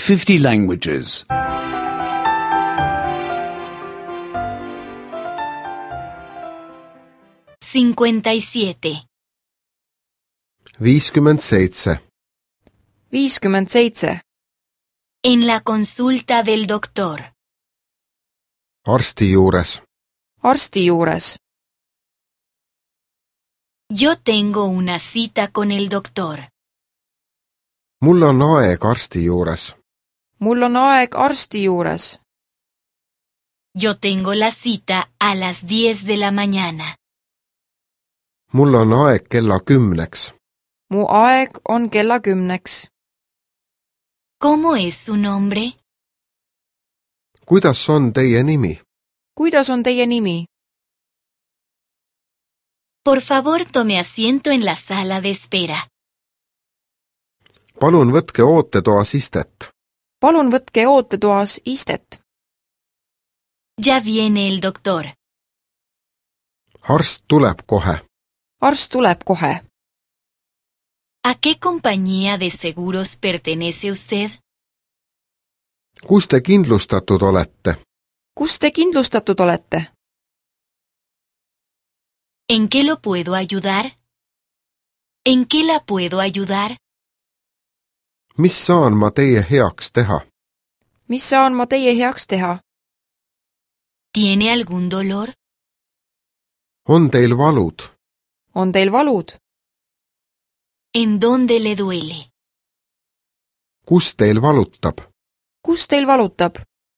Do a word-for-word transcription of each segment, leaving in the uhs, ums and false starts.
fifty languages. cincuenta y siete. viiskümmend seitse. viiskümmend seitse. En la consulta del doctor. arsti juures. arsti juures. Yo tengo una cita con el doctor. mul on aeg arsti juures. mul on aeg arsti juures. Yo tengo la cita a las diez de la mañana. mul on aeg kella kümneks. mu aeg on kella kümneks. ¿Cómo es su nombre? kuidas on teie nimi? kuidas on teie nimi? Por favor, tome asiento en la sala de espera. palun võtke ootetoas istet. palun võtke ootetoas istet. Ya viene el doctor. arst tuleb kohe. arst tuleb kohe. ¿A qué compañía de seguros pertenece usted? kus te kindlustatud olete? kus te kindlustatud olete? ¿En qué lo puedo ayudar? ¿En qué la puedo ayudar? mis saan ma teie heaks teha? mis saan ma teie heaks teha? ¿Tiene algún dolor? on teil valud? on teil valud? ¿En dónde le duele? kus teil valutab? kus teil valutab?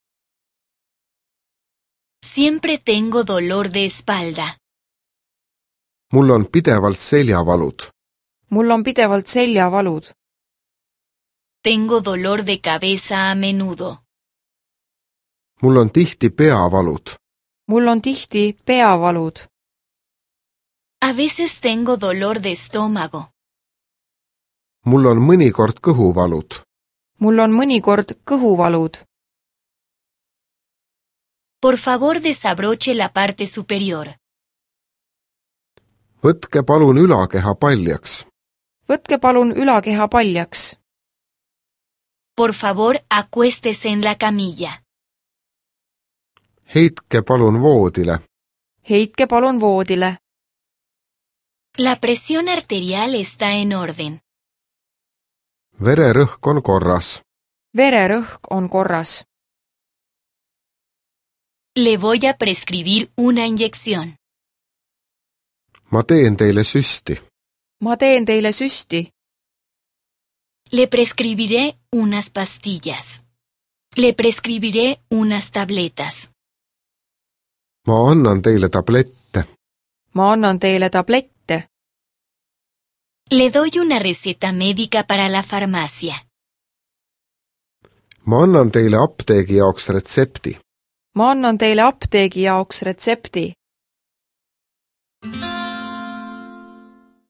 Siempre tengo dolor de espalda. mul on pidevalt seljavalud. mul on pidevalt seljavalud. Tengo dolor de cabeza a menudo. mul on tihti peavalud. mul on tihti peavalud. A veces tengo dolor de estómago. mul on mõnikord kõhuvalud. mul on mõnikord kõhuvalud. Por favor, desabroche la parte superior. võtke palun ülakeha paljaks. võtke palun ülakeha paljaks. Por favor, acuéstese en la camilla. heitke palun voodile. heitke palun voodile. La presión arterial está en orden. vererõhk on korras. vererõhk on korras. Le voy a prescribir una inyección. ma teen teile süsti. ma teen teile süsti. Le prescribiré unas pastillas. Le prescribiré unas tabletas. ma annan teile tablette. ma annan teile tablette. Le doy una receta médica para la farmacia. ma annan teile apteegi jaoks retsepti. ma annan teile apteegi jaoks retsepti.